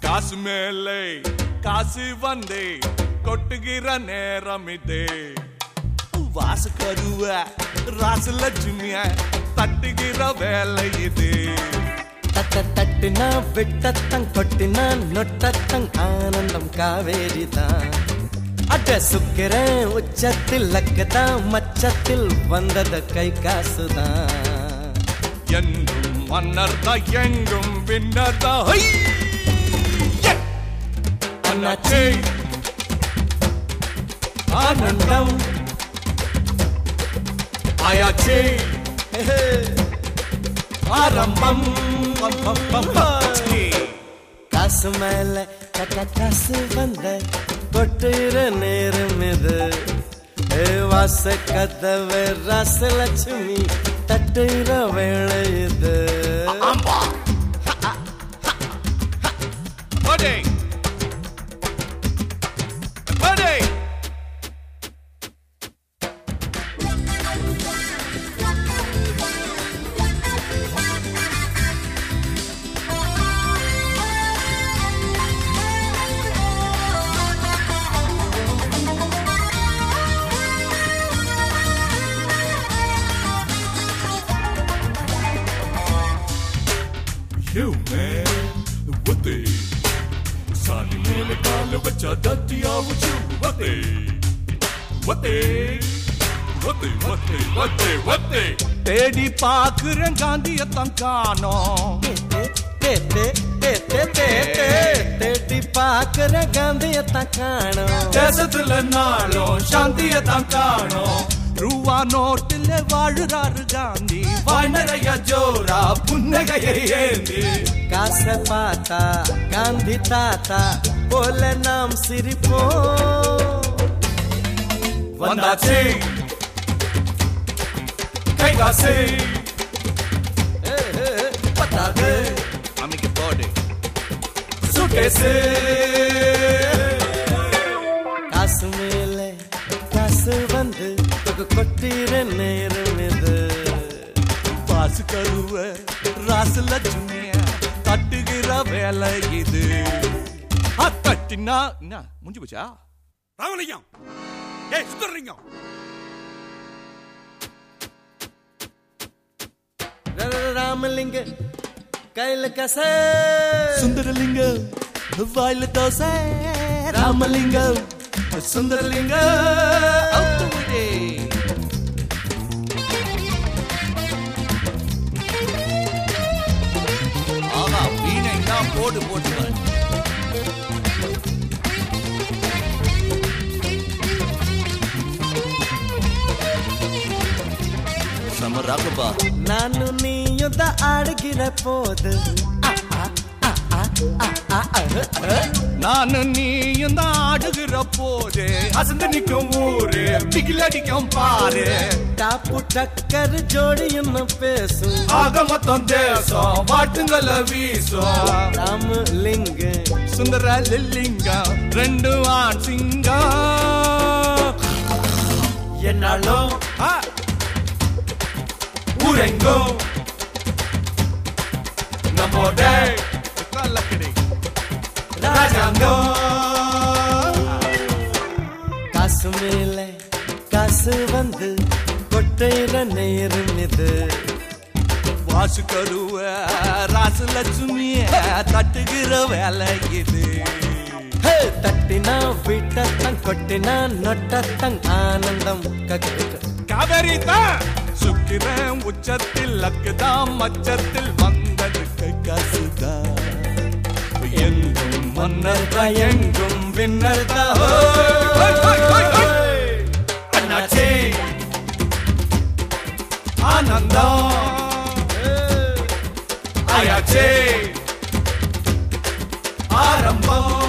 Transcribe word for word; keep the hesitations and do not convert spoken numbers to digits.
காசு மேலே காசு வந்தே கொட்டுகிற நேரம் இதே வாசு கருவ ராசு லட்சுமிய தட்டுகிற வேலை இது தட்ட தட்டுனா விட்டத்தங் கொட்டினா நொட்டத்தங் ஆனந்தம் காவேரி தான் அட சுக்கிரன் உச்சத்தில் லக்கதான் மச்சத்தில் வந்தது கை காசுதான் என்றும் மன்னர் தான் எங்கும் வின்னர் தான் அண்ணாச்சி ஆனந்தம் ஆயாச்சி ஆரம்பம் காசு மேல கக்க காசு வந்த கொட்டுற நேரம் இது வாச கதவு ராசலட்சுமி தட்டுற வேளை இது You man, what they? Sunny mele kaal bacha datiya wuchu, what they? What they? What they? What they? What they? What they? Tedi paakren Gandhiyathan kaanom. Te te te te te te tedi paakren Gandhiyathan kaanom. Desathila naalum Shantiyathan kaanom. ரூவா நோட்டில் வாழுறாரு காந்தி வாய்நறைய ஜோரா புன்னகையை ஏந்தி காச பாத்தா காந்தி தாத்தா போல நாம் சிரிப்போம் வந்தாச்சு கை காசு பத்தாது அமைக்க போடு சுட்டேசு காசு மேல காசு வந்து கொட்டிற நேரம் இது வாசு கருவ ராசு லட்சுமிய தட்டுகிற வேலை இது தட்டினா என்ன முடிஞ்சு போச்சா ராமலிங்கம் ஏய் சுந்தரலிங்கம் ராமலிங்க கையில கசை சுந்தரலிங்கம் வாயில தோசை ராமலிங்கம் சுந்தரலிங்கம் ஆஹா வீணை தான் போட்டு போட்டு சமராகப்பா ನಾನು ನೀಯುದ್ದ ಆಡಗಿರ போது நான் நீயும் தான் ஆடுகிற போது அசந்து நிற்கும் ஊரு பிகில் அடிக்கும் பாரு டாப்பு டக்கர் ஜோடின்னு பேசும் ஆக மொத்தம் தேசம் வாட்டுங்கள வீசும் ராமலிங்க சுந்தர லிங்கம் ரெண்டு ஆண் சிங்கம் என்னாலும் ஊரெங்கும் நம்மோட காசு மேல காசு வந்து கொட்டையில நேரம் இது வாசு கருவ ராசு லட்சுமிய தட்டுகிற வேலை இது தட்டினா விட்டத்தங் கொட்டினா நொட்டத்தங் ஆனந்தம் காவேரி தான் சுக்கிரன் உச்சத்தில் லக்குதான் மச்சத்தில் வந்தது கை காசுதான் எங்கும் மன்னர் தான் எங்கும் வின்னர் தான் அண்ணாச்சி ஆனந்தம் ஆயாச்சி ஆரம்பம்